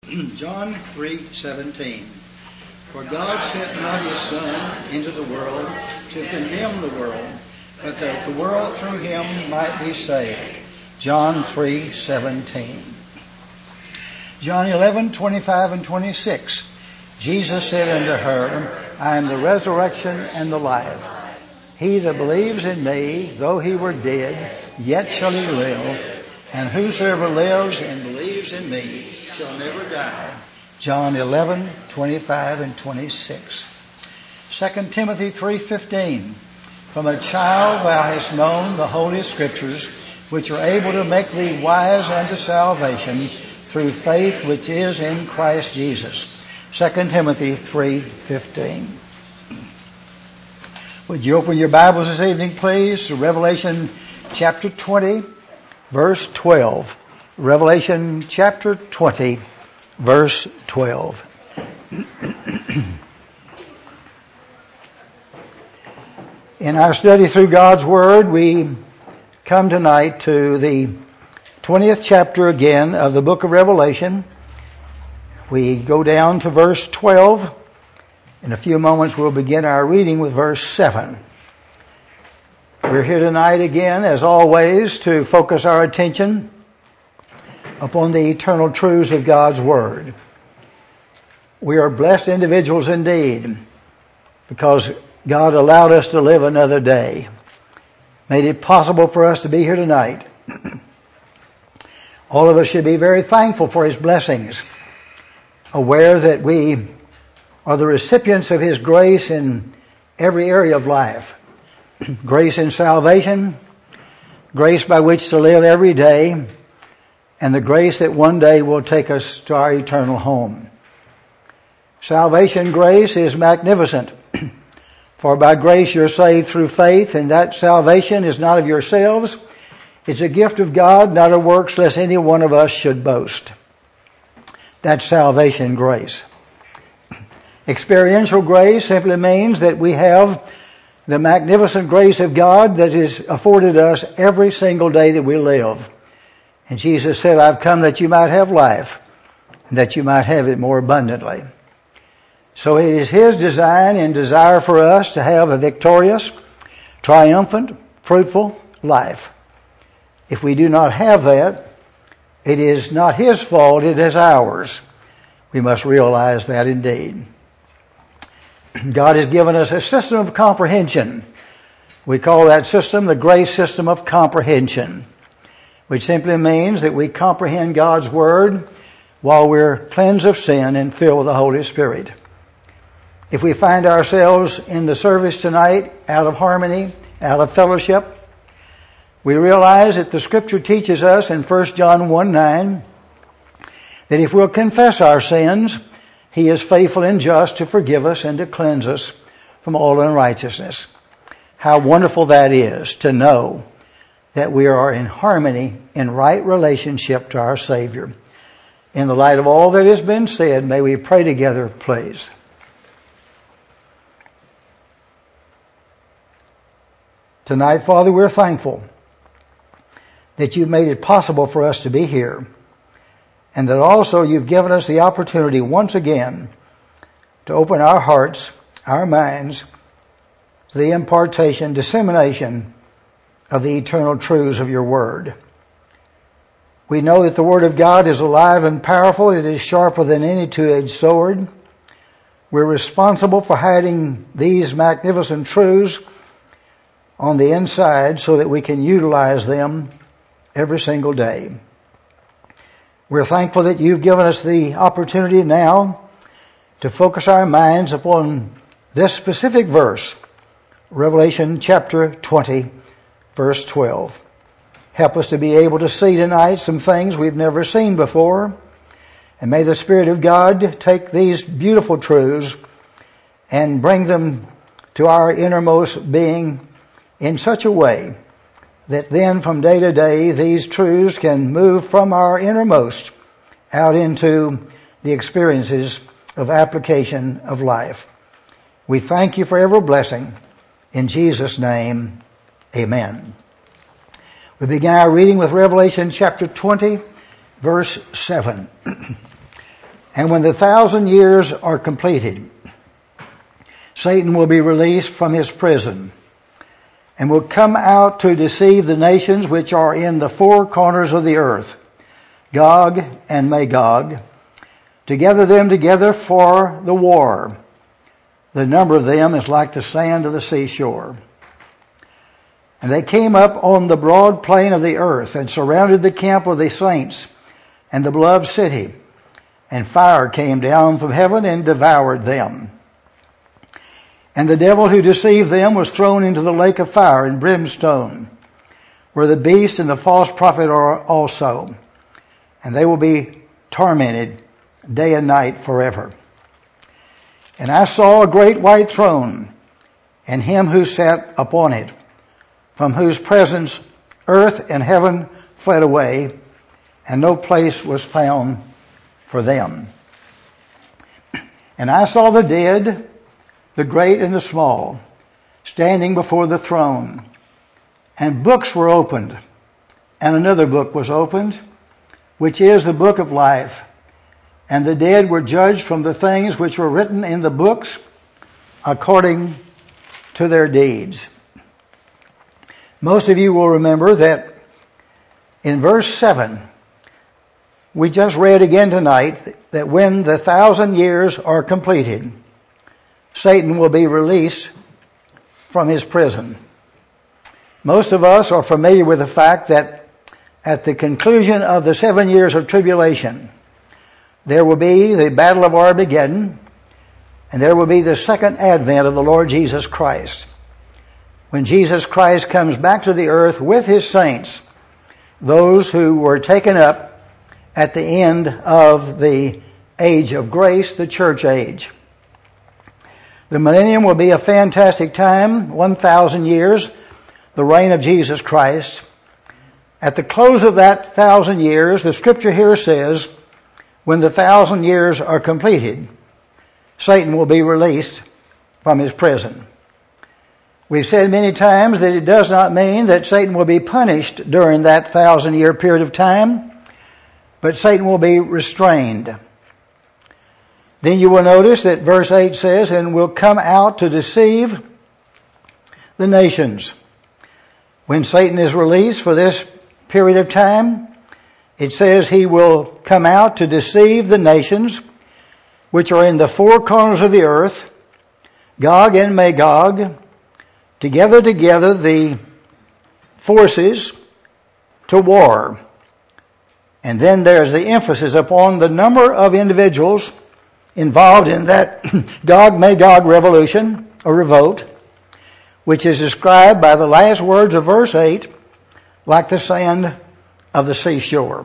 John 3:17. For God sent not his Son into the world to condemn the world, but that the world through him might be saved. John 3:17. John 11:25 and 26. Jesus said unto her, I am the resurrection and the life. He that believes in me, though he were dead, yet shall he live. And whosoever lives and believes in me shall never die. John 11:25 and 26. 2 Timothy 3:15. From a child thou hast known the Holy Scriptures, which are able to make thee wise unto salvation through faith which is in Christ Jesus. 2 Timothy 3:15. Would you open your Bibles this evening, please, to Revelation chapter 20, verse 12. Revelation chapter 20, verse 12. In our study through God's Word, we come tonight to the 20th chapter again of the book of Revelation. We go down to verse 12. In a few moments we'll begin our reading with verse 7. We're here tonight again, as always, to focus our attention upon the eternal truths of God's Word. We are blessed individuals indeed, because God allowed us to live another day, made it possible for us to be here tonight. All of us should be very thankful for His blessings, aware that we are the recipients of His grace in every area of life. Grace in salvation, grace by which to live every day, and the grace that one day will take us to our eternal home. Salvation grace is magnificent. For by grace you're saved through faith, and that salvation is not of yourselves. It's a gift of God, not of works, lest any one of us should boast. That's salvation grace. Experiential grace simply means that we have the magnificent grace of God that is afforded us every single day that we live. And Jesus said, I've come that you might have life, and that you might have it more abundantly. So it is His design and desire for us to have a victorious, triumphant, fruitful life. If we do not have that, it is not His fault, it is ours. We must realize that indeed. God has given us a system of comprehension. We call that system the grace system of comprehension, which simply means that we comprehend God's Word while we're cleansed of sin and filled with the Holy Spirit. If we find ourselves in the service tonight out of harmony, out of fellowship, we realize that the Scripture teaches us in 1 John 1:9 that if we'll confess our sins, He is faithful and just to forgive us and to cleanse us from all unrighteousness. How wonderful that is to know that we are in harmony, in right relationship to our Savior. In the light of all that has been said, may we pray together, please. Tonight, Father, we're thankful that you've made it possible for us to be here, and that also you've given us the opportunity once again to open our hearts, our minds, to the impartation, dissemination of the eternal truths of your Word. We know that the Word of God is alive and powerful. It is sharper than any two-edged sword. We're responsible for hiding these magnificent truths on the inside so that we can utilize them every single day. We're thankful that you've given us the opportunity now to focus our minds upon this specific verse, Revelation chapter 20, verse 12. Help us to be able to see tonight some things we've never seen before, and may the Spirit of God take these beautiful truths and bring them to our innermost being in such a way that then from day to day these truths can move from our innermost out into the experiences of application of life. We thank you for every blessing. In Jesus' name, amen. We begin our reading with Revelation chapter 20, verse 7. And when the 1,000 years are completed, Satan will be released from his prison and will come out to deceive the nations which are in the four corners of the earth, Gog and Magog, to gather them together for the war. The number of them is like the sand of the seashore. And they came up on the broad plain of the earth and surrounded the camp of the saints and the beloved city. And fire came down from heaven and devoured them. And the devil who deceived them was thrown into the lake of fire and brimstone, where the beast and the false prophet are also. And they will be tormented day and night forever. And I saw a great white throne, and him who sat upon it, from whose presence earth and heaven fled away, and no place was found for them. And I saw the dead, the great and the small, standing before the throne. And books were opened, and another book was opened, which is the book of life. And the dead were judged from the things which were written in the books according to their deeds. Most of you will remember that in verse 7, we just read again tonight that when the 1,000 years are completed, Satan will be released from his prison. Most of us are familiar with the fact that at the conclusion of the 7 years of tribulation, there will be the battle of Armageddon, and there will be the second advent of the Lord Jesus Christ. When Jesus Christ comes back to the earth with his saints, those who were taken up at the end of the age of grace, the church age. The millennium will be a fantastic time, 1,000 years, the reign of Jesus Christ. At the close of that 1,000 years, the scripture here says, when the 1,000 years are completed, Satan will be released from his prison. We've said many times that it does not mean that Satan will be punished during that 1,000-year period of time, but Satan will be restrained. Then you will notice that verse 8 says, and will come out to deceive the nations. When Satan is released for this period of time, it says he will come out to deceive the nations which are in the four corners of the earth, Gog and Magog, to gather together the forces to war. And then there's the emphasis upon the number of individuals involved in that Gog-Magog revolution or revolt, which is described by the last words of verse 8, like the sand of the seashore.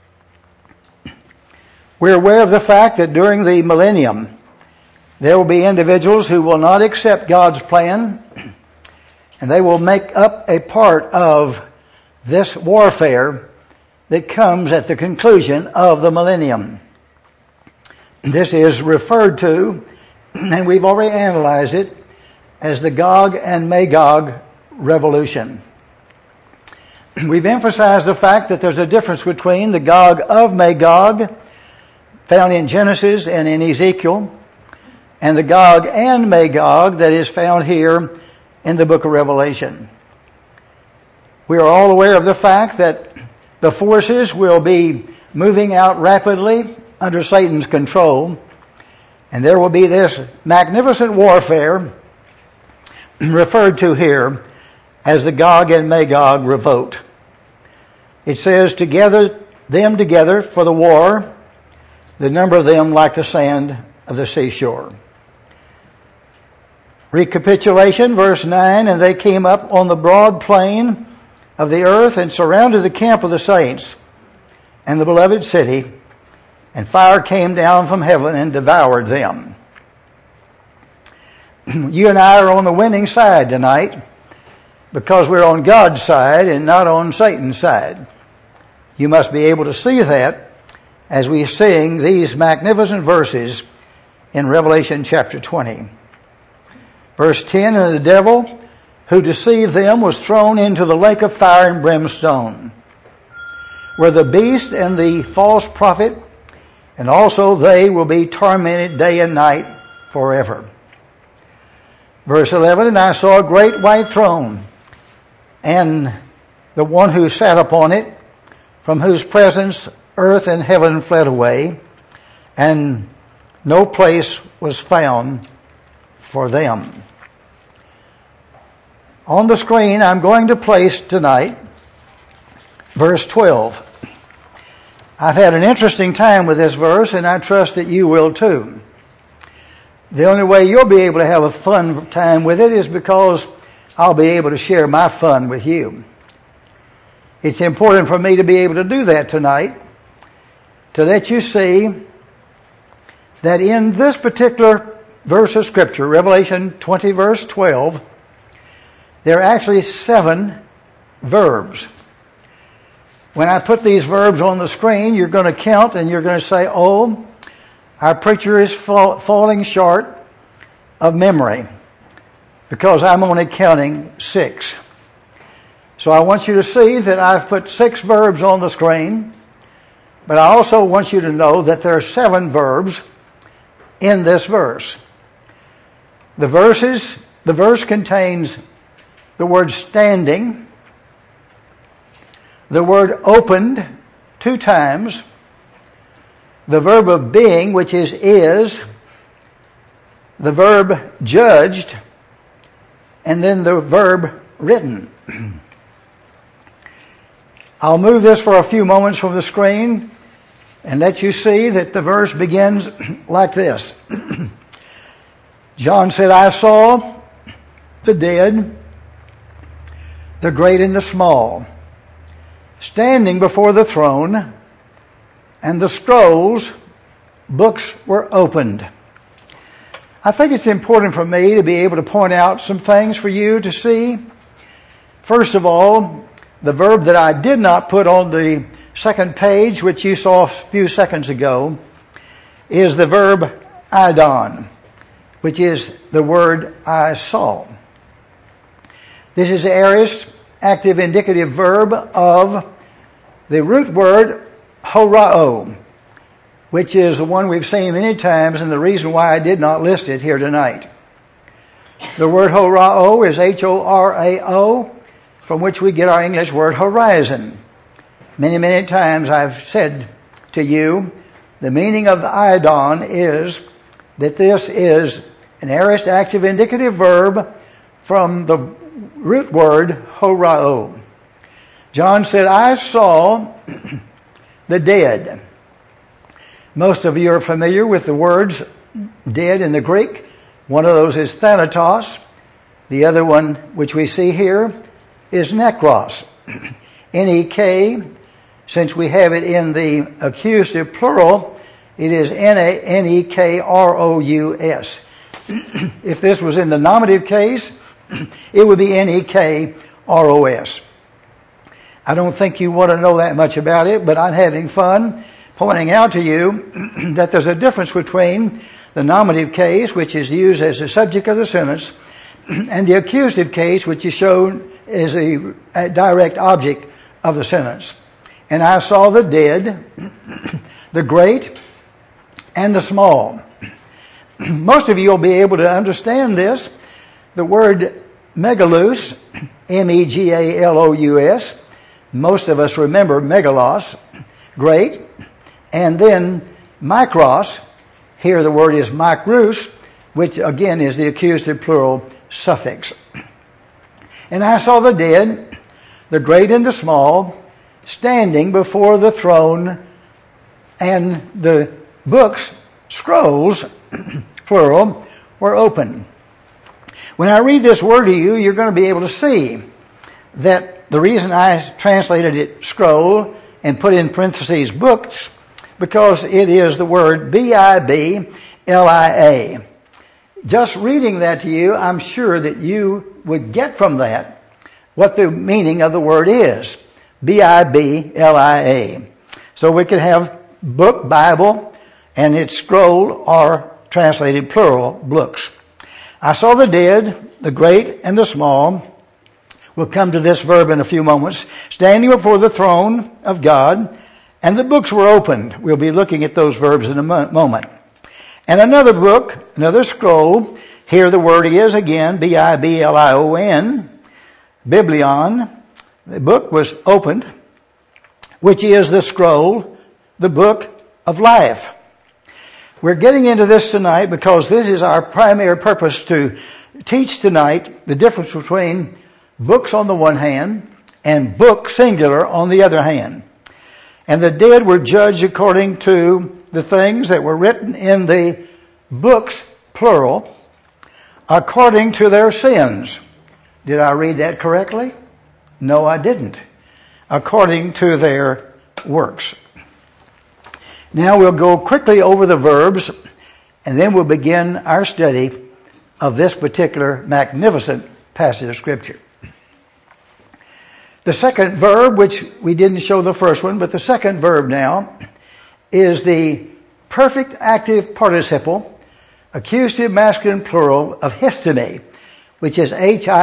We're aware of the fact that during the millennium, there will be individuals who will not accept God's plan, and they will make up a part of this warfare that comes at the conclusion of the millennium. This is referred to, and we've already analyzed it, as the Gog and Magog revolution. We've emphasized the fact that there's a difference between the Gog of Magog, found in Genesis and in Ezekiel, and the Gog and Magog that is found here in the book of Revelation. We are all aware of the fact that the forces will be moving out rapidly under Satan's control, and there will be this magnificent warfare referred to here as the Gog and Magog revolt. It says, to gather them together for the war, the number of them like the sand of the seashore. Recapitulation, verse 9, and they came up on the broad plain of the earth and surrounded the camp of the saints and the beloved city, and fire came down from heaven and devoured them. You and I are on the winning side tonight because we're on God's side and not on Satan's side. You must be able to see that as we sing these magnificent verses in Revelation chapter 20. Verse 10, and the devil who deceived them was thrown into the lake of fire and brimstone, where the beast and the false prophet and also they will be tormented day and night forever. Verse 11, and I saw a great white throne, and the one who sat upon it, from whose presence earth and heaven fled away, and no place was found for them. On the screen, I'm going to place tonight verse 12. I've had an interesting time with this verse, and I trust that you will too. The only way you'll be able to have a fun time with it is because I'll be able to share my fun with you. It's important for me to be able to do that tonight, to let you see that in this particular verse of Scripture, Revelation 20 verse 12, there are actually 7 verbs. When I put these verbs on the screen, you're going to count and you're going to say, oh, our preacher is falling short of memory because I'm only counting 6. So I want you to see that I've put 6 verbs on the screen, but I also want you to know that there are 7 verbs in this verse. The verse contains the word standing, the word opened 2 times, the verb of being, which is, the verb judged, and then the verb written. I'll move this for a few moments from the screen and let you see that the verse begins like this. John said, I saw the dead, the great and the small, standing before the throne, and the scrolls, books were opened. I think it's important for me to be able to point out some things for you to see. First of all, the verb that I did not put on the second page, which you saw a few seconds ago, is the verb eidon, which is the word I saw. This is the aorist active indicative verb of the root word horao, which is the one we've seen many times and the reason why I did not list it here tonight. The word horao is H-O-R-A-O, from which we get our English word horizon. Many, many times I've said to you, the meaning of the eidon is that this is an aorist active indicative verb from the root word horao. John said, I saw the dead. Most of you are familiar with the words dead in the Greek. One of those is thanatos. The other one, which we see here, is nekros. N-E-K. Since we have it in the accusative plural, it is N-E-K-R-O-U-S. If this was in the nominative case, it would be N-E-K-R-O-S. I don't think you want to know that much about it, but I'm having fun pointing out to you that there's a difference between the nominative case, which is used as the subject of the sentence, and the accusative case, which is shown as a direct object of the sentence. And I saw the dead, the great, and the small. Most of you will be able to understand this. The word megalous, M-E-G-A-L-O-U-S, most of us remember megalos, great, and then mikros, here the word is mikros, which again is the accusative plural suffix. And I saw the dead, the great and the small, standing before the throne, and the books, scrolls, plural, were open. When I read this word to you, you're going to be able to see that the reason I translated it scroll and put in parentheses books, because it is the word B-I-B-L-I-A. Just reading that to you, I'm sure that you would get from that what the meaning of the word is. B-I-B-L-I-A. So we could have book, Bible, and its scroll are translated plural, books. I saw the dead, the great and the small. We'll come to this verb in a few moments. Standing before the throne of God, and the books were opened. We'll be looking at those verbs in a moment. And another book, another scroll, here the word is again, Biblion, Biblion. The book was opened, which is the scroll, the book of life. We're getting into this tonight because this is our primary purpose, to teach tonight the difference between books on the one hand and book singular on the other hand. And the dead were judged according to the things that were written in the books, plural, according to their sins. Did I read that correctly? No, I didn't. According to their works. Now we'll go quickly over the verbs, and then we'll begin our study of this particular magnificent passage of Scripture. The second verb, which we didn't show the first one, but the second verb now is the perfect active participle, accusative masculine plural of histemi, which is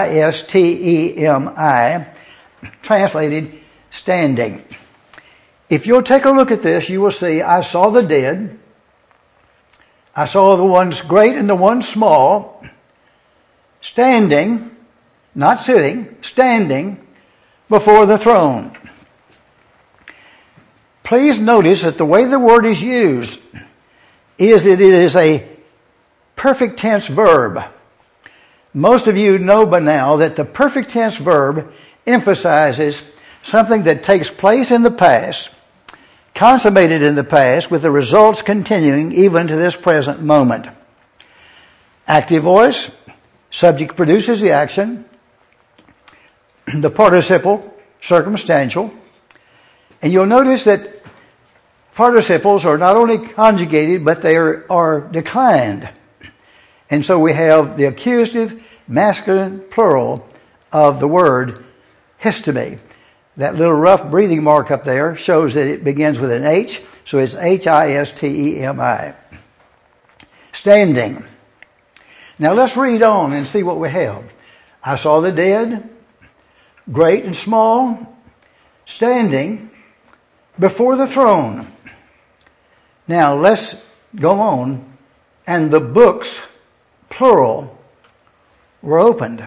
Histemi, translated standing. If you'll take a look at this, you will see, I saw the dead. I saw the ones great and the ones small, standing, not sitting, standing before the throne. Please notice that the way the word is used is that it is a perfect tense verb. Most of you know by now that the perfect tense verb emphasizes something that takes place in the past, consummated in the past, with the results continuing even to this present moment. Active voice, subject produces the action, the participle, circumstantial, and you'll notice that participles are not only conjugated, but they are declined. And so we have the accusative masculine plural of the word histemi. That little rough breathing mark up there shows that it begins with an H, so it's Histemi. Standing. Now let's read on and see what we have. I saw the dead, great and small, standing before the throne. Now let's go on. And the books, plural, were opened.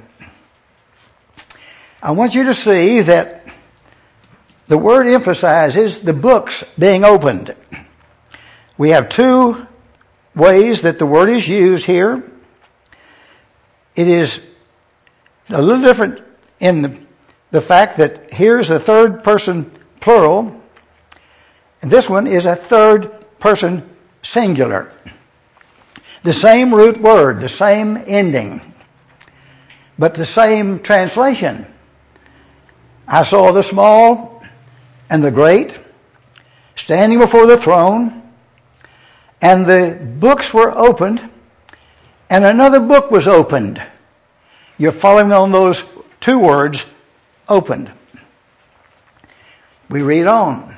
I want you to see that the word emphasizes the books being opened. We have two ways that the word is used here. It is a little different in the fact that here's a third person plural, and this one is a third person singular. The same root word, the same ending, but the same translation. I saw the small and the great standing before the throne, and the books were opened, and another book was opened. You're following on those two words, opened. We read on.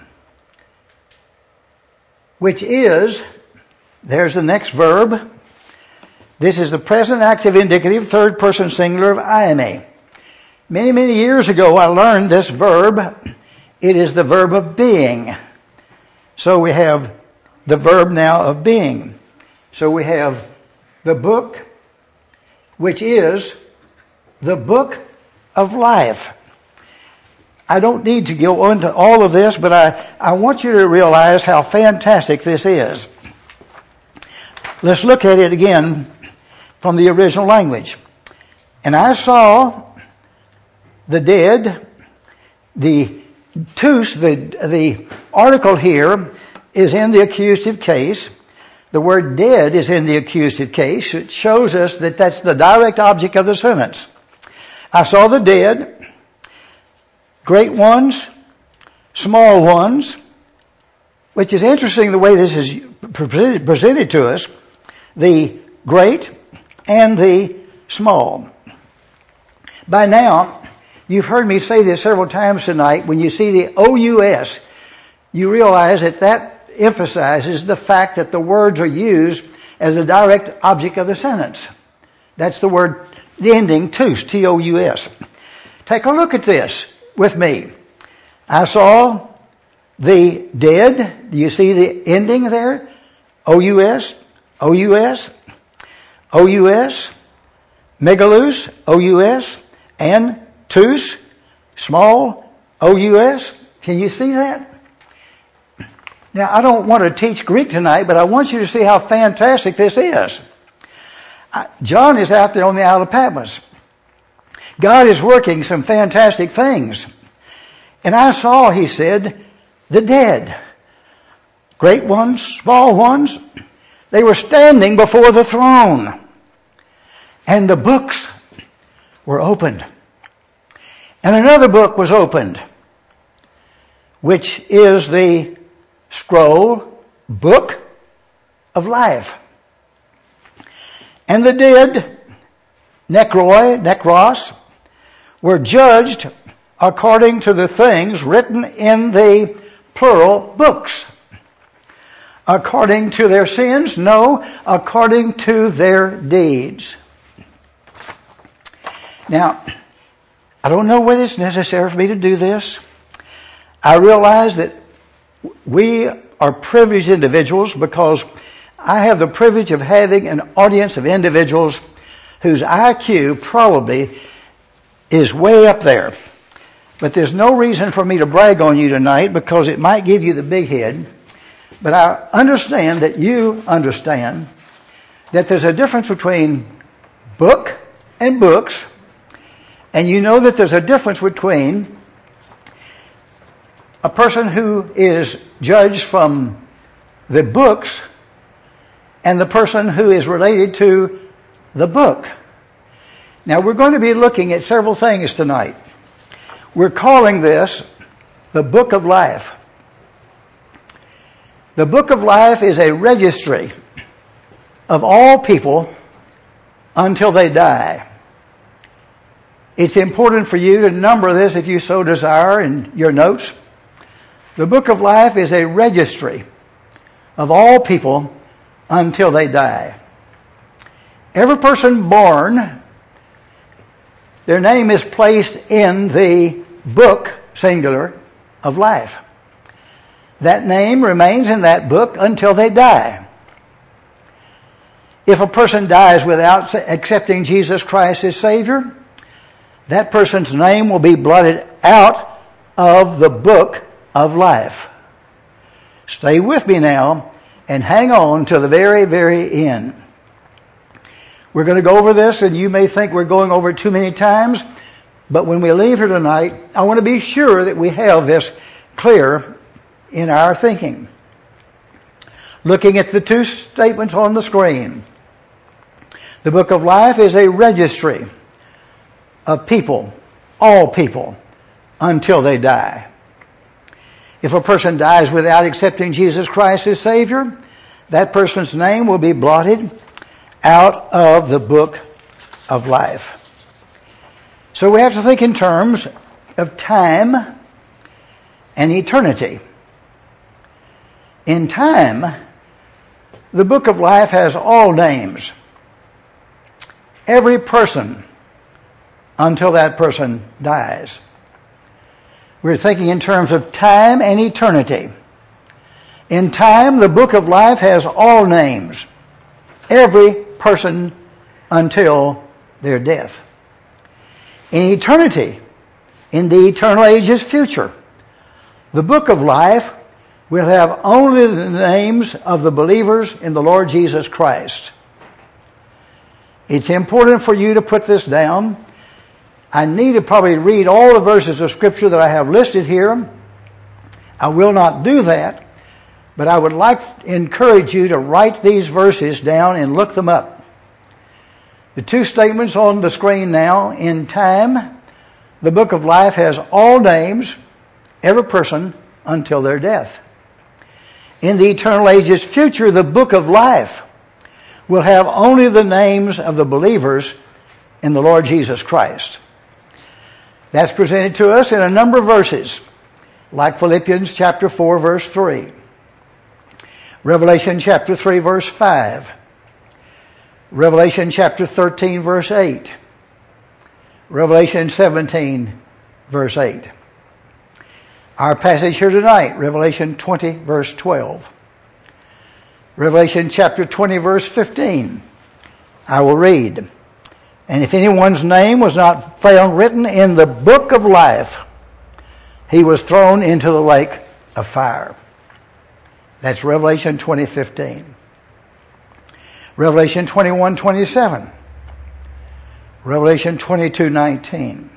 Which is, there's the next verb. This is the present active indicative, third person singular of iame. Many, many years ago I learned this verb. It is the verb of being. So we have the verb now of being. So we have the book, which is the book of life. I don't need to go into all of this, but I want you to realize how fantastic this is. Let's look at it again from the original language. And I saw the dead, the tous, the article here is in the accusative case. The word dead is in the accusative case. It shows us that that's the direct object of the sentence. I saw the dead, great ones, small ones, which is interesting the way this is presented to us, the great and the small. By now, you've heard me say this several times tonight. When you see the OUS, you realize that emphasizes the fact that the words are used as a direct object of the sentence. That's the word, the ending, tous, T-O-U-S. Take a look at this with me. I saw the dead. Do you see the ending there? O-U-S, O-U-S, O-U-S, megalus, O-U-S, and tous, small, O-U-S. Can you see that? Now, I don't want to teach Greek tonight, but I want you to see how fantastic this is. John is out there on the Isle of Patmos. God is working some fantastic things. And I saw, he said, the dead, great ones, small ones, they were standing before the throne. And the books were opened. And another book was opened, which is the scroll book of life. And the dead, nekros, were judged according to the things written in the plural books. According to their sins? No, according to their deeds. Now, I don't know whether it's necessary for me to do this. I realize that we are privileged individuals because I have the privilege of having an audience of individuals whose IQ probably is way up there. But there's no reason for me to brag on you tonight because it might give you the big head. But I understand that you understand that there's a difference between book and books, and you know that there's a difference between a person who is judged from the books and the person who is related to the book. Now, we're going to be looking at several things tonight. We're calling this the Book of Life. The Book of Life is a registry of all people until they die. It's important for you to number this if you so desire in your notes. The Book of Life is a registry of all people until they die. Every person born, their name is placed in the book, singular, of life. That name remains in that book until they die. If a person dies without accepting Jesus Christ as Savior, that person's name will be blotted out of the book of life. Stay with me now and hang on to the very, very end. We're going to go over this, and you may think we're going over it too many times, but when we leave here tonight, I want to be sure that we have this clear in our thinking. Looking at the two statements on the screen. The Book of Life is a registry of people, all people, until they die. If a person dies without accepting Jesus Christ as Savior, that person's name will be blotted out of the book of life. So we have to think in terms of time and eternity. In time, the book of life has all names. Every person until that person dies. We're thinking in terms of time and eternity. In time, the book of life has all names. Every person until their death. In eternity, in the eternal ages future, the book of life will have only the names of the believers in the Lord Jesus Christ. It's important for you to put this down. I need to probably read all the verses of Scripture that I have listed here. I will not do that, but I would like to encourage you to write these verses down and look them up. The two statements on the screen now. In time, the book of life has all names, every person until their death. In the eternal ages future, the book of life will have only the names of the believers in the Lord Jesus Christ. That's presented to us in a number of verses, like Philippians chapter 4, verse 3. Revelation chapter 3, verse 5. Revelation chapter 13, verse 8. Revelation 17, verse 8. Our passage here tonight, Revelation 20 verse 12. Revelation chapter 20 verse 15. I will read. And if anyone's name was not found written in the book of life, he was thrown into the lake of fire. That's Revelation 20:15. Revelation 21:27. Revelation 22:19.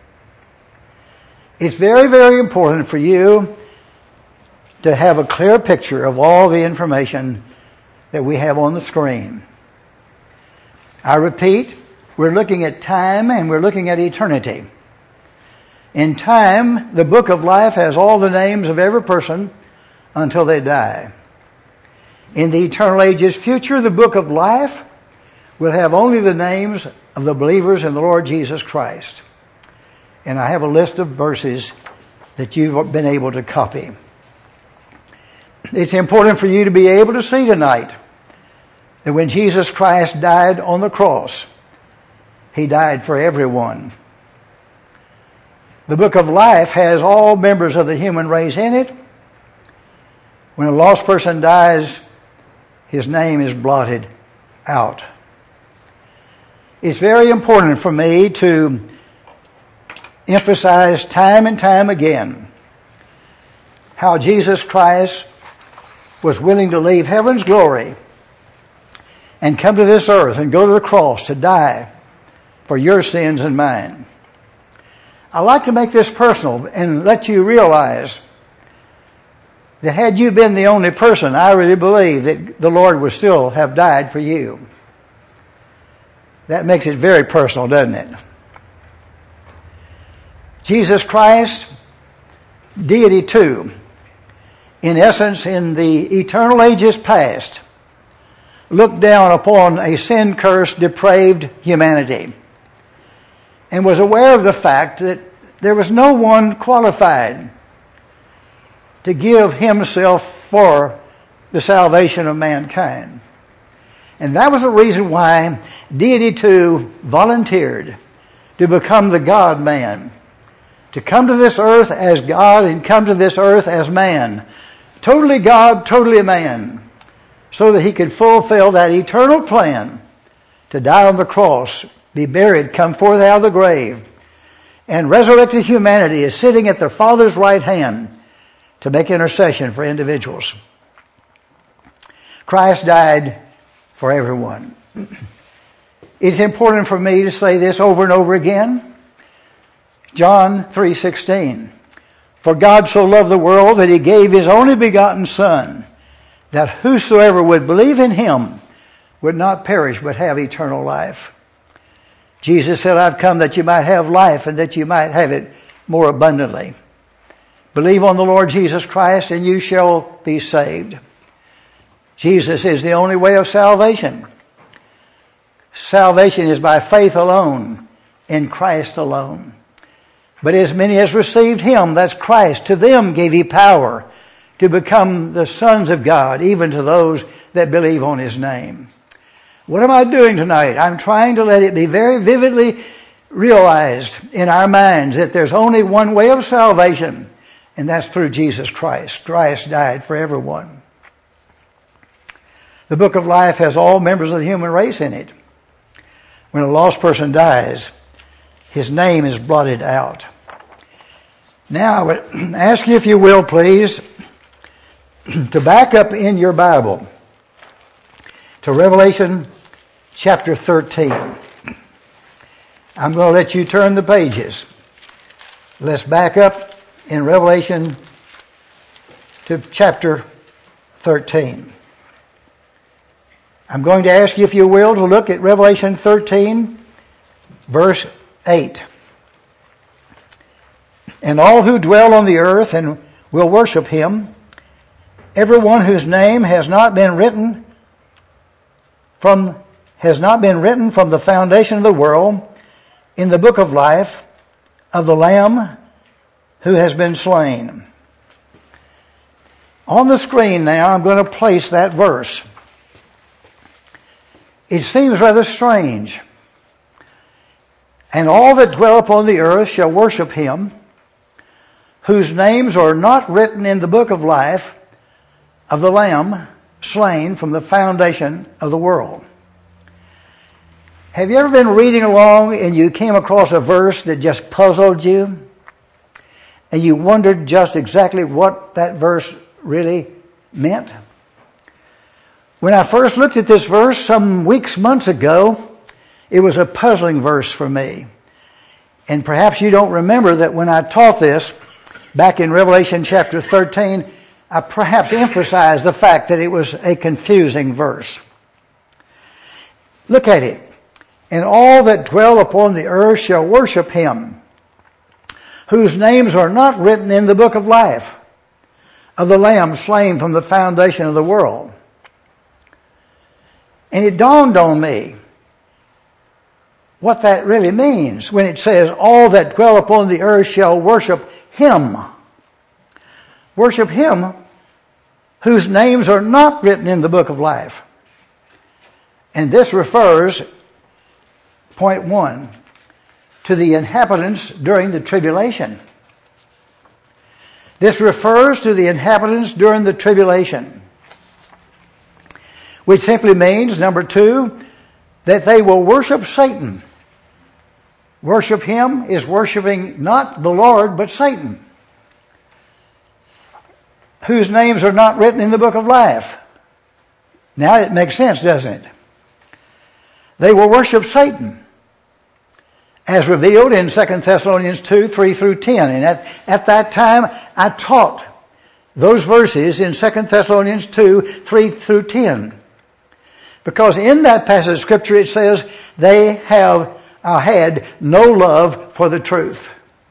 It's very, very important for you to have a clear picture of all the information that we have on the screen. I repeat, we're looking at time and we're looking at eternity. In time, the book of life has all the names of every person until they die. In the eternal ages future, the book of life will have only the names of the believers in the Lord Jesus Christ. And I have a list of verses that you've been able to copy. It's important for you to be able to see tonight that when Jesus Christ died on the cross, He died for everyone. The book of life has all members of the human race in it. When a lost person dies, his name is blotted out. It's very important for me to emphasize time and time again how Jesus Christ was willing to leave heaven's glory and come to this earth and go to the cross to die for your sins and mine. I'd like to make this personal and let you realize that had you been the only person, I really believe that the Lord would still have died for you. That makes it very personal, doesn't it? Jesus Christ, deity too, in essence, in the eternal ages past, looked down upon a sin-cursed, depraved humanity and was aware of the fact that there was no one qualified to give Himself for the salvation of mankind. And that was the reason why Deity 2 volunteered to become the God-man, to come to this earth as God and come to this earth as man. Totally God, totally man, so that He could fulfill that eternal plan to die on the cross, be buried, come forth out of the grave, and resurrected humanity is sitting at the Father's right hand to make intercession for individuals. Christ died for everyone. It's important for me to say this over and over again. John 3:16. For God so loved the world that He gave His only begotten Son, that whosoever would believe in Him would not perish but have eternal life. Jesus said, I've come that you might have life and that you might have it more abundantly. Believe on the Lord Jesus Christ and you shall be saved. Jesus is the only way of salvation. Salvation is by faith alone, in Christ alone. But as many as received Him, that's Christ, to them gave He power to become the sons of God, even to those that believe on His name. What am I doing tonight? I'm trying to let it be very vividly realized in our minds that there's only one way of salvation, and that's through Jesus Christ. Christ died for everyone. The book of life has all members of the human race in it. When a lost person dies, his name is blotted out. Now, I would ask you, if you will, please, to back up in your Bible to Revelation chapter 13. I'm going to let you turn the pages. Let's back up in Revelation to chapter 13. I'm going to ask you, if you will, to look at Revelation 13, verse 8. And all who dwell on the earth and will worship Him, everyone whose name has not been written from the foundation of the world in the book of life of the Lamb who has been slain. On the screen now, I'm going to place that verse. It seems rather strange. And all that dwell upon the earth shall worship Him whose names are not written in the book of life of the Lamb slain from the foundation of the world. Have you ever been reading along and you came across a verse that just puzzled you? And you wondered just exactly what that verse really meant? When I first looked at this verse some months ago, it was a puzzling verse for me. And perhaps you don't remember that when I taught this back in Revelation chapter 13, I perhaps emphasized the fact that it was a confusing verse. Look at it. And all that dwell upon the earth shall worship him, whose names are not written in the book of life of the Lamb slain from the foundation of the world. And it dawned on me what that really means when it says, all that dwell upon the earth shall worship him. Worship him whose names are not written in the book of life. And this refers, point 1, to the inhabitants during the tribulation. This refers to the inhabitants during the tribulation, which simply means, number 2, that they will worship Satan. Worship him is worshiping not the Lord, but Satan, whose names are not written in the book of life. Now it makes sense, doesn't it? They will worship Satan, as revealed in 2 Thessalonians 2, 3 through 10. And at that time, I taught those verses in 2 Thessalonians 2, 3 through 10. Because in that passage of Scripture it says, they have had no love for the truth.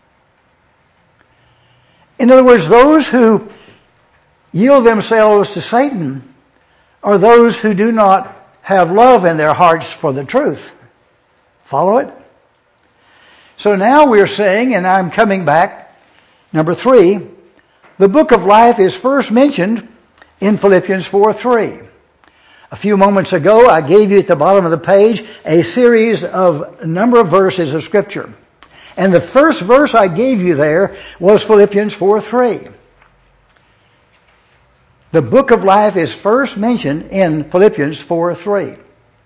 In other words, those who yield themselves to Satan are those who do not have love in their hearts for the truth. Follow it? So now we're saying, and I'm coming back, number 3, the book of life is first mentioned in Philippians 4:3. A few moments ago, I gave you at the bottom of the page a series of a number of verses of Scripture. And the first verse I gave you there was Philippians 4:3. The book of life is first mentioned in Philippians 4:3.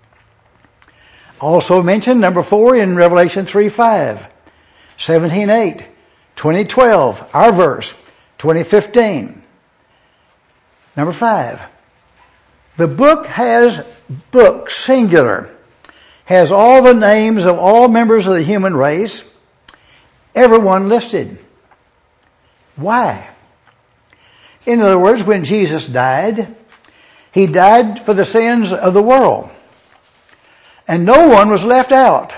Also mentioned, number 4, in Revelation 3:5, 17:8, 20:12, our verse, 20:15. Number 5. The book, singular, has all the names of all members of the human race, everyone listed. Why? In other words, when Jesus died, he died for the sins of the world. And no one was left out.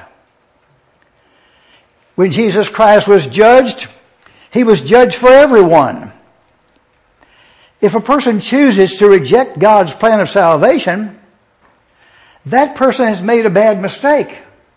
When Jesus Christ was judged, he was judged for everyone. If a person chooses to reject God's plan of salvation, that person has made a bad mistake.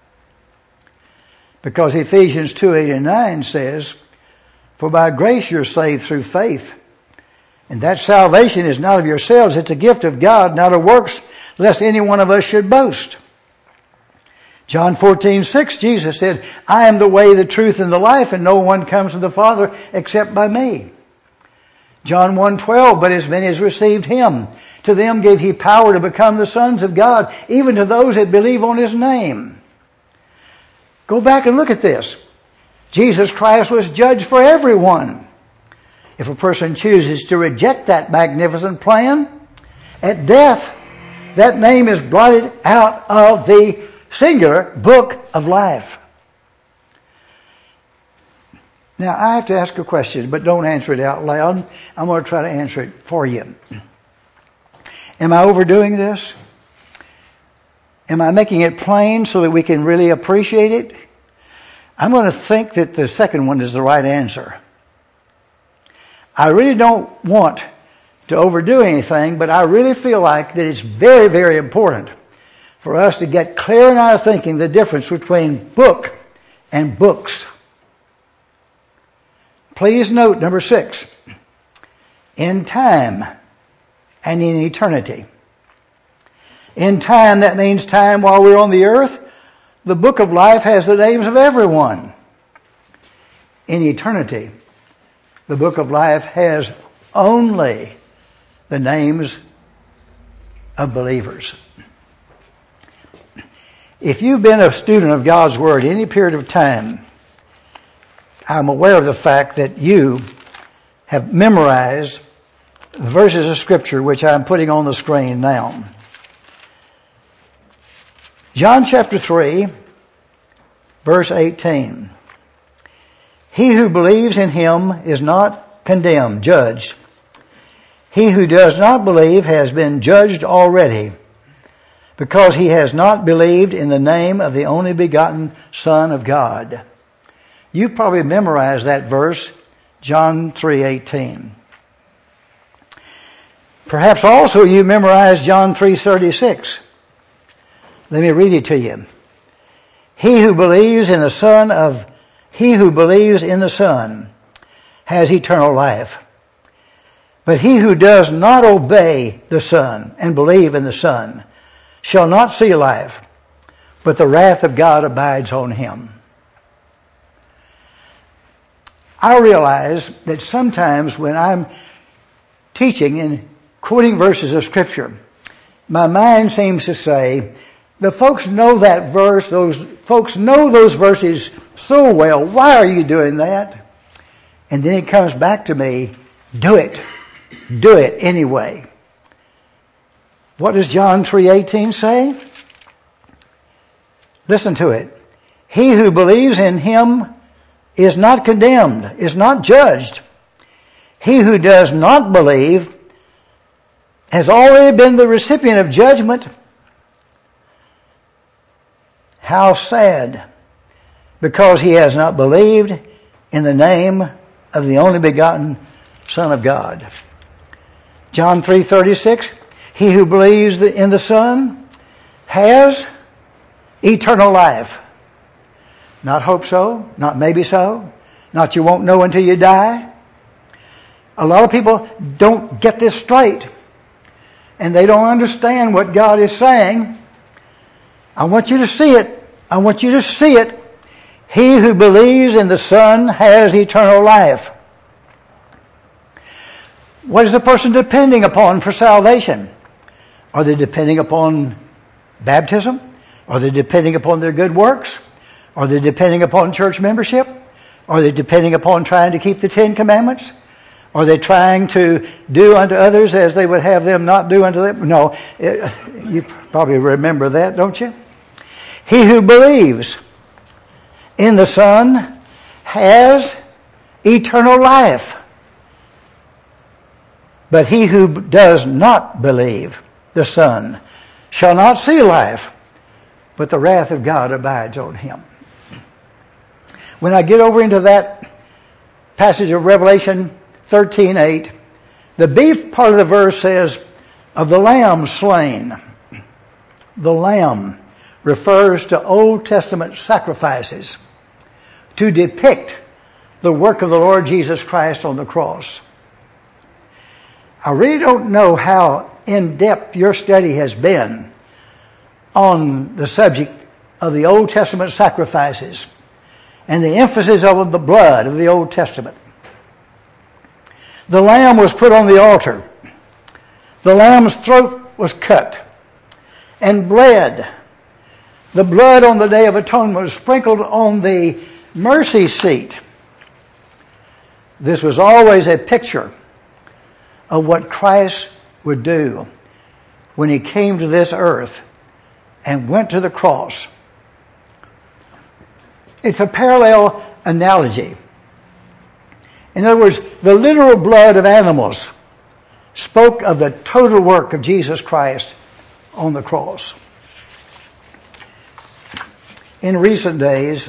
Because Ephesians 2:8 and 9 says, for by grace you're saved through faith. And that salvation is not of yourselves, it's a gift of God, not of works, lest any one of us should boast. John 14:6, Jesus said, I am the way, the truth, and the life, and no one comes to the Father except by me. John 1:12, but as many as received him, to them gave he power to become the sons of God, even to those that believe on his name. Go back and look at this. Jesus Christ was judged for everyone. If a person chooses to reject that magnificent plan, at death, that name is blotted out of the singular book of life. Now, I have to ask a question, but don't answer it out loud. I'm going to try to answer it for you. Am I overdoing this? Am I making it plain so that we can really appreciate it? I'm going to think that the second one is the right answer. I really don't want to overdo anything, but I really feel like that it's very, very important for us to get clear in our thinking the difference between book and books. Please note number 6. In time and in eternity. In time, that means time while we're on the earth. The book of life has the names of everyone. In eternity, The book of life has only the names of believers. If you've been a student of God's Word any period of time, I'm aware of the fact that you have memorized the verses of Scripture which I'm putting on the screen now. John chapter 3, verse 18. He who believes in him is not condemned, judged. He who does not believe has been judged already, because he has not believed in the name of the only begotten Son of God. You probably memorized that verse, John 3:18. Perhaps also you memorized John 3:36. Let me read it to you. He who believes in the Son has eternal life. But he who does not obey the Son and believe in the Son shall not see life, but the wrath of God abides on him. I realize that sometimes when I'm teaching and quoting verses of Scripture, my mind seems to say, the folks know that verse, those folks know those verses so well, why are you doing that? And then it comes back to me, do it anyway. What does John 3:18 say? Listen to it. He who believes in him is not condemned, is not judged. He who does not believe has already been the recipient of judgment. How sad, because he has not believed in the name of the only begotten Son of God. John 3:36, he who believes in the Son has eternal life. Not hope so, not maybe so, not you won't know until you die. A lot of people don't get this straight, and they don't understand what God is saying. I want you to see it. I want you to see it. He who believes in the Son has eternal life. What is a person depending upon for salvation? Are they depending upon baptism? Are they depending upon their good works? Are they depending upon church membership? Are they depending upon trying to keep the 10 Commandments? Are they trying to do unto others as they would have them not do unto them? No, you probably remember that, don't you? He who believes in the Son has eternal life. But he who does not believe the Son shall not see life, but the wrath of God abides on him. When I get over into that passage of Revelation 13:8, the B part of the verse says, of the Lamb slain. The Lamb refers to Old Testament sacrifices to depict the work of the Lord Jesus Christ on the cross. I really don't know how in-depth your study has been on the subject of the Old Testament sacrifices and the emphasis on the blood of the Old Testament. The lamb was put on the altar. The lamb's throat was cut and bled. The blood on the Day of Atonement was sprinkled on the mercy seat. This was always a picture of what Christ would do when he came to this earth and went to the cross. It's a parallel analogy. In other words, the literal blood of animals spoke of the total work of Jesus Christ on the cross. In recent days,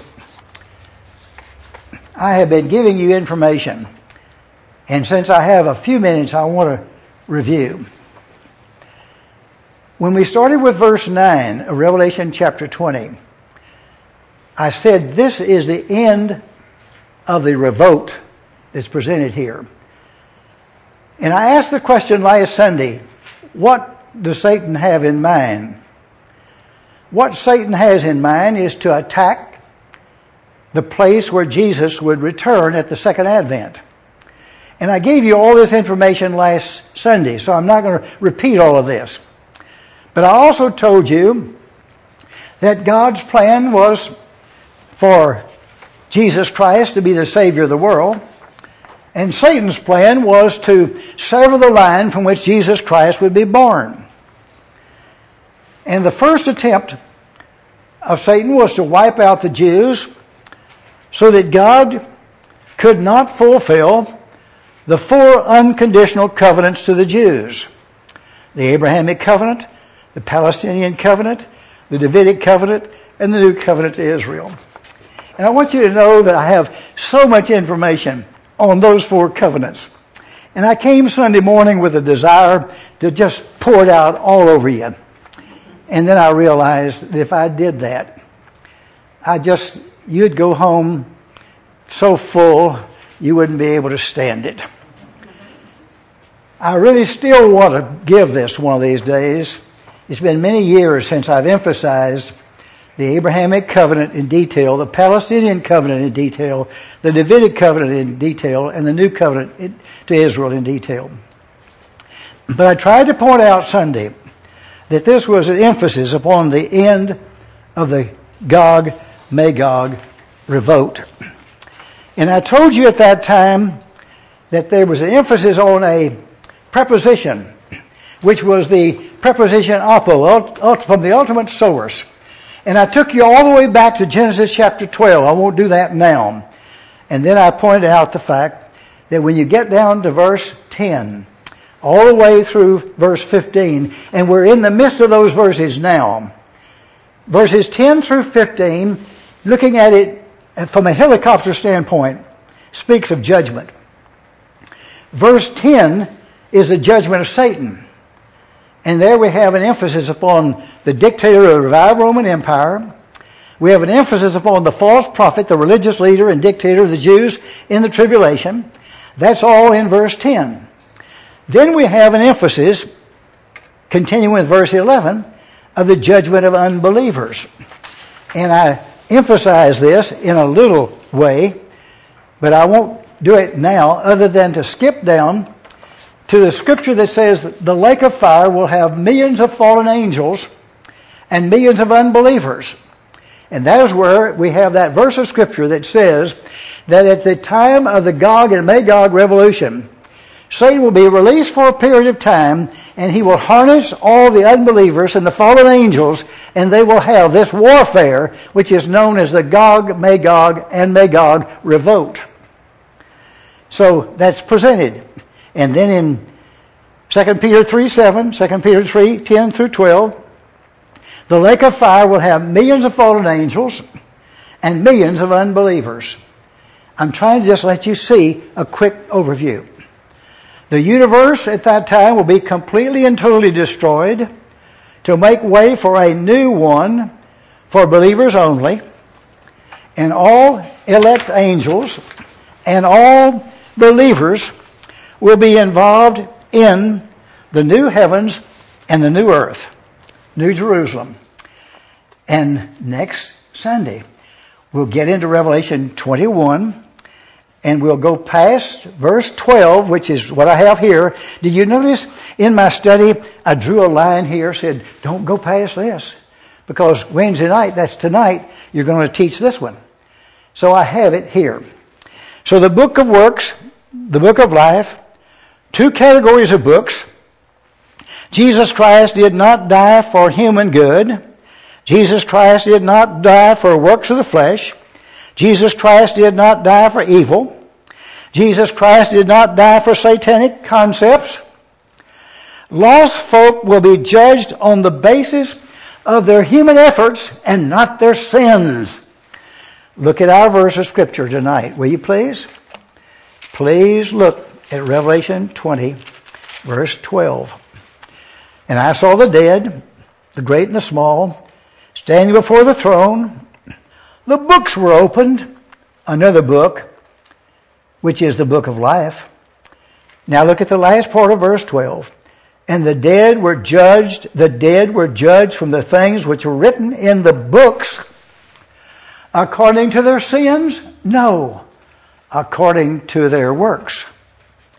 I have been giving you information, and since I have a few minutes, I want to review. When we started with verse 9 of Revelation chapter 20, I said this is the end of the revolt that's presented here. And I asked the question last Sunday, what does Satan have in mind? What Satan has in mind is to attack the place where Jesus would return at the second advent. And I gave you all this information last Sunday, so I'm not going to repeat all of this. But I also told you that God's plan was for Jesus Christ to be the Savior of the world, and Satan's plan was to sever the line from which Jesus Christ would be born. And the first attempt of Satan was to wipe out the Jews so that God could not fulfill the 4 unconditional covenants to the Jews. The Abrahamic covenant, the Palestinian covenant, the Davidic covenant, and the new covenant to Israel. And I want you to know that I have so much information on those 4 covenants. And I came Sunday morning with a desire to just pour it out all over you. And then I realized that if I did that, you'd go home so full you wouldn't be able to stand it. I really still want to give this one of these days. It's been many years since I've emphasized the Abrahamic covenant in detail, the Palestinian covenant in detail, the Davidic covenant in detail, and the new covenant to Israel in detail. But I tried to point out Sunday that this was an emphasis upon the end of the Gog-Magog revolt. And I told you at that time that there was an emphasis on a preposition, which was the preposition apo, from the ultimate source. And I took you all the way back to Genesis chapter 12. I won't do that now. And then I pointed out the fact that when you get down to verse 10, all the way through verse 15, and we're in the midst of those verses now. Verses 10 through 15, looking at it from a helicopter standpoint, speaks of judgment. Verse 10 is the judgment of Satan. And there we have an emphasis upon the dictator of the revived Roman Empire. We have an emphasis upon the false prophet, the religious leader and dictator of the Jews in the tribulation. That's all in verse 10. Then we have an emphasis, continuing with verse 11, of the judgment of unbelievers. And I emphasize this in a little way, but I won't do it now other than to skip down to the scripture that says the lake of fire will have millions of fallen angels and millions of unbelievers. And that is where we have that verse of scripture that says that at the time of the Gog and Magog revolution, Satan will be released for a period of time, and he will harness all the unbelievers and the fallen angels, and they will have this warfare, which is known as the Gog, Magog, and Magog revolt. So that's presented. And then in 2 Peter 3:7, 2 Peter 3:10 through 12, the lake of fire will have millions of fallen angels and millions of unbelievers. I'm trying to just let you see a quick overview. The universe at that time will be completely and totally destroyed to make way for a new one for believers only. And all elect angels and all believers will be involved in the new heavens and the new earth, New Jerusalem. And next Sunday, we'll get into Revelation 21. And we'll go past verse 12, which is what I have here. Did you notice in my study, I drew a line here, said, don't go past this. Because Wednesday night, that's tonight, you're going to teach this one. So I have it here. So the book of works, the book of life, 2 categories of books. Jesus Christ did not die for human good. Jesus Christ did not die for works of the flesh. Jesus Christ did not die for evil. Jesus Christ did not die for satanic concepts. Lost folk will be judged on the basis of their human efforts and not their sins. Look at our verse of Scripture tonight, will you please? Please look at Revelation 20, verse 12. And I saw the dead, the great and the small, standing before the throne. The books were opened, another book, which is the book of life. Now look at the last part of verse 12. And the dead were judged from the things which were written in the books according to their sins? No, according to their works.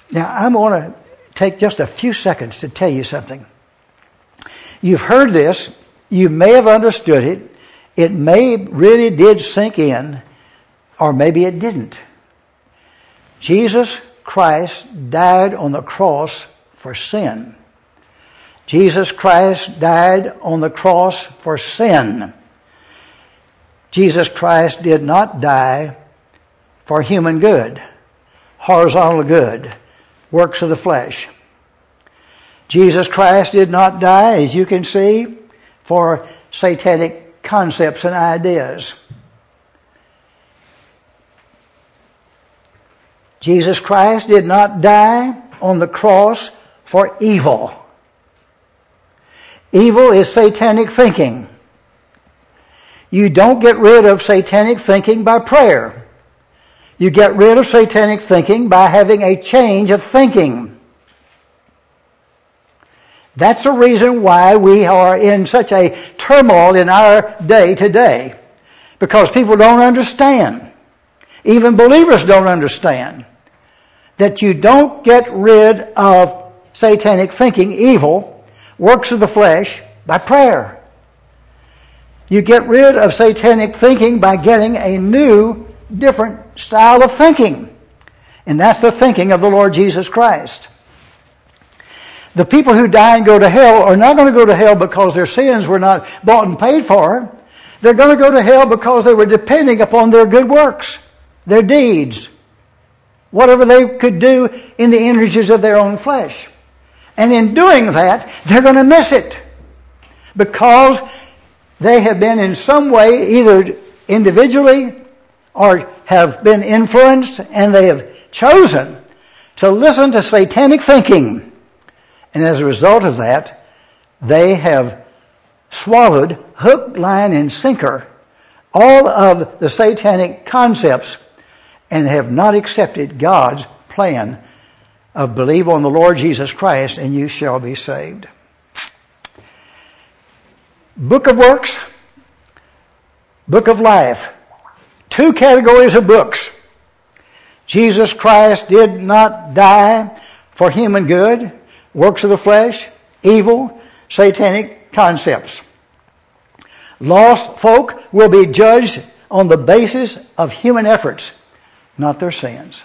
Now, I'm going to take just a few seconds to tell you something. You've heard this. You may have understood it. It may really did sink in, or maybe it didn't. Jesus Christ died on the cross for sin. Jesus Christ died on the cross for sin. Jesus Christ did not die for human good, horizontal good, works of the flesh. Jesus Christ did not die, as you can see, for satanic concepts and ideas. Jesus Christ did not die on the cross for evil. Evil is satanic thinking. You don't get rid of satanic thinking by prayer. You get rid of satanic thinking by having a change of thinking. That's the reason why we are in such a turmoil in our day today. Because people don't understand. Even believers don't understand that you don't get rid of satanic thinking, evil, works of the flesh, by prayer. You get rid of satanic thinking by getting a new, different style of thinking. And that's the thinking of the Lord Jesus Christ. The people who die and go to hell are not going to go to hell because their sins were not bought and paid for. They're going to go to hell because they were depending upon their good works, their deeds, whatever they could do in the energies of their own flesh. And in doing that, they're going to miss it because they have been in some way either individually or have been influenced, and they have chosen to listen to satanic thinking. And as a result of that, they have swallowed hook, line, and sinker all of the satanic concepts and have not accepted God's plan of believe on the Lord Jesus Christ and you shall be saved. Book of Works, Book of Life. Two categories of books. Jesus Christ did not die for human good, works of the flesh, evil, satanic concepts. Lost folk will be judged on the basis of human efforts, not their sins.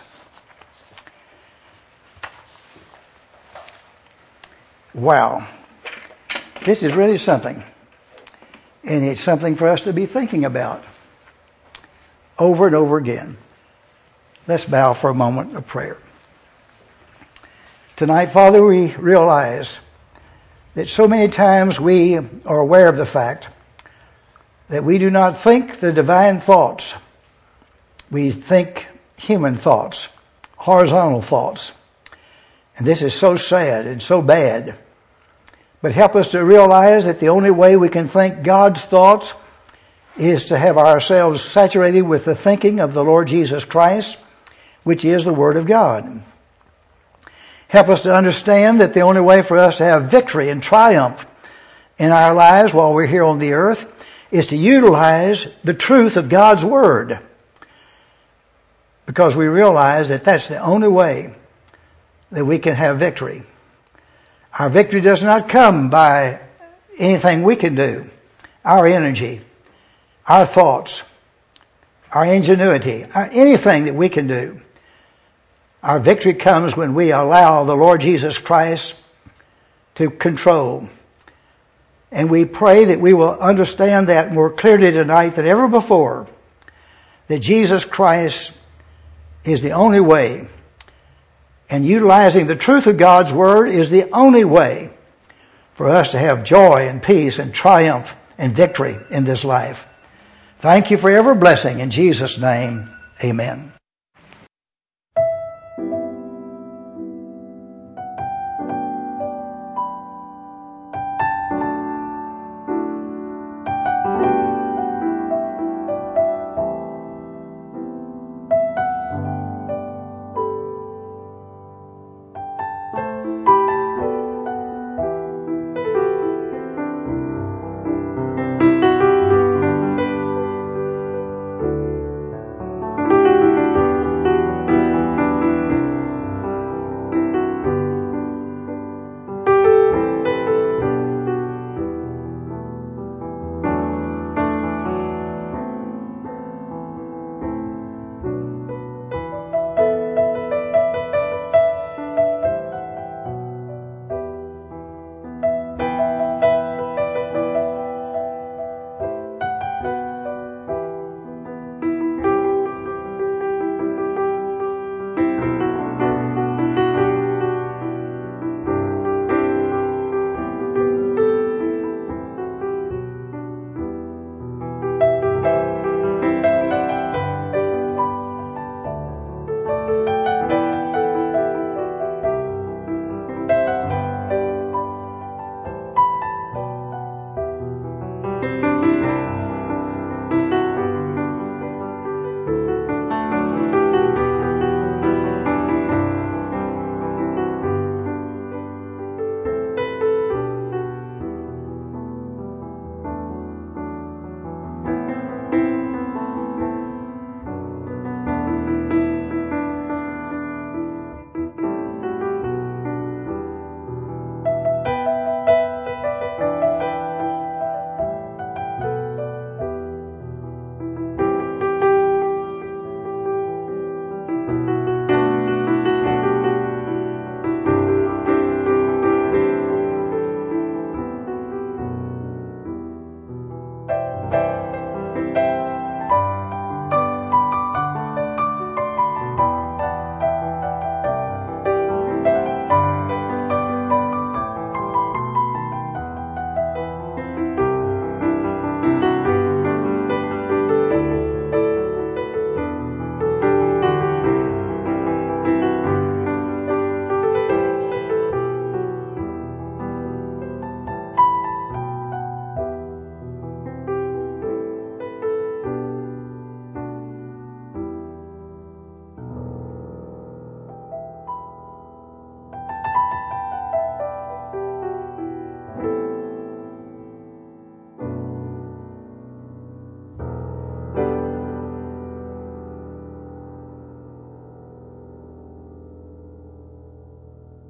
Wow. This is really something. And it's something for us to be thinking about over and over again. Let's bow for a moment of prayer. Tonight, Father, we realize that so many times we are aware of the fact that we do not think the divine thoughts. We think human thoughts, horizontal thoughts. And this is so sad and so bad. But help us to realize that the only way we can think God's thoughts is to have ourselves saturated with the thinking of the Lord Jesus Christ, which is the Word of God. Help us to understand that the only way for us to have victory and triumph in our lives while we're here on the earth is to utilize the truth of God's Word. Because we realize that that's the only way that we can have victory. Our victory does not come by anything we can do, our energy, our thoughts, our ingenuity, anything that we can do. Our victory comes when we allow the Lord Jesus Christ to control. And we pray that we will understand that more clearly tonight than ever before, that Jesus Christ is the only way. And utilizing the truth of God's Word is the only way for us to have joy and peace and triumph and victory in this life. Thank you for every blessing. In Jesus' name, amen.